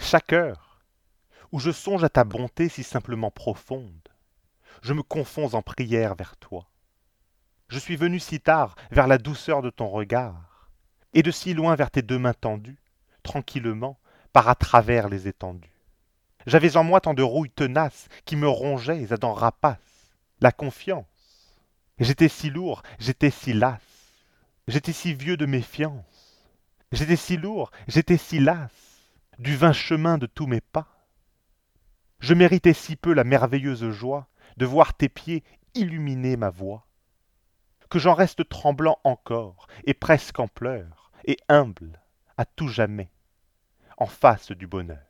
Chaque heure où je songe à ta bonté si simplement profonde, je me confonds en prière vers toi. Je suis venu si tard vers la douceur de ton regard, et de si loin vers tes deux mains tendues, tranquillement, par à travers les étendues. J'avais en moi tant de rouille tenace qui me rongeaient à dents rapaces. La confiance. J'étais si lourd, j'étais si las. J'étais si vieux de méfiance. J'étais si lourd, j'étais si las. Du vain chemin de tous mes pas. Je méritais si peu la merveilleuse joie de voir tes pieds illuminer ma voie, que j'en reste tremblant encore, et presque en pleurs, et humble, à tout jamais, en face du bonheur.